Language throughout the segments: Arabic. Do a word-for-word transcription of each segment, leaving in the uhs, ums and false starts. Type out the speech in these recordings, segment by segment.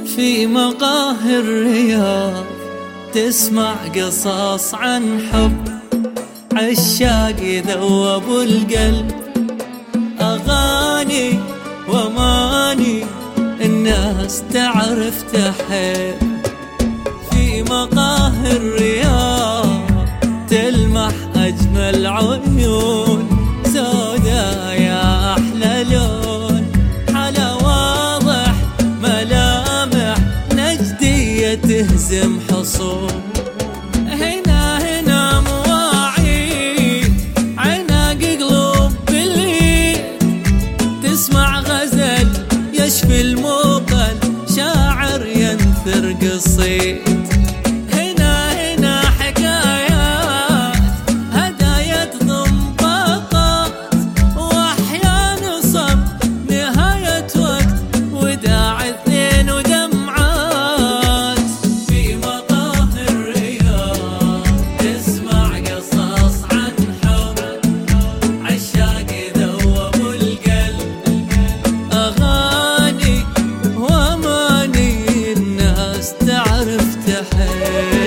في مقاهي الرياض تسمع قصص عن حب عشاق يذوب القلب، أغاني وأماني الناس تعرف تحب. في مقاهي الرياض تلمح أجمل عيون سودا يا أحلى لون، حلا واضح ملامح نجدية تهزم حصون. هنا هنا مواعيد عناق قلوب بالليل، تسمع غزل يشفي الموقل شاعر ينثر قصيد. هنا هنا حكايات هدايا تضم طاقات، واحيان صب نهاية وقت وداع اثنين ودمعات. في مقاهي الرياض تسمع قصص عن حب عشاق يذوب القلب، أغاني وأماني الناس تعرف تحب.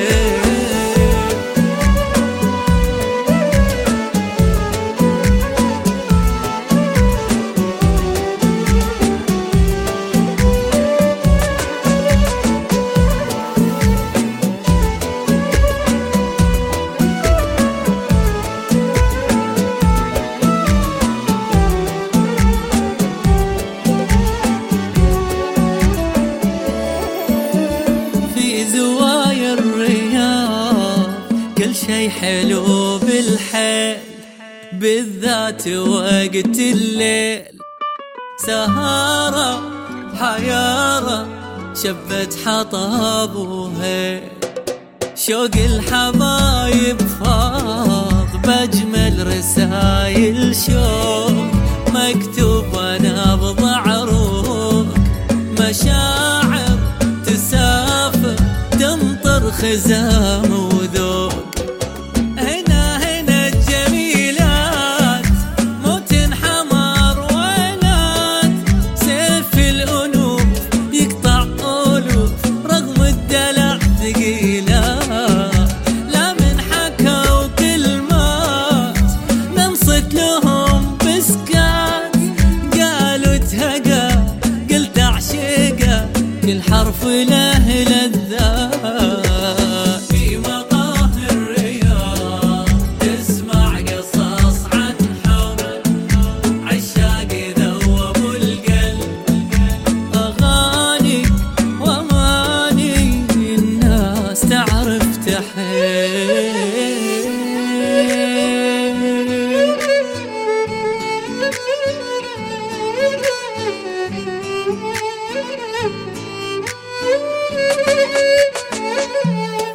زوايا الرياض كل شي حلو بالحيل، بالذات وقت الليل سهارة حيارة شبت حطب وهيل. شوق الحبايب فاض بأجمل رسايل شوق مكتوب ونبض عروق، مشاعر تسافر تمطر خزام وذوق. هنا هنا الجميلات مو تنحمر وينات، سيف الأنوف يقطع ألوف رغم الدلع ثقيلات. لا من حكوا كلمات ننصت لهم بسكات، قالوا تهقى قلت أعشقه كل حرف له لذات. في مقاهي الرياض تسمع قصص عن حب عشاق يذوب القلب، أغاني وأماني الناس تعرف تحب. Thank you.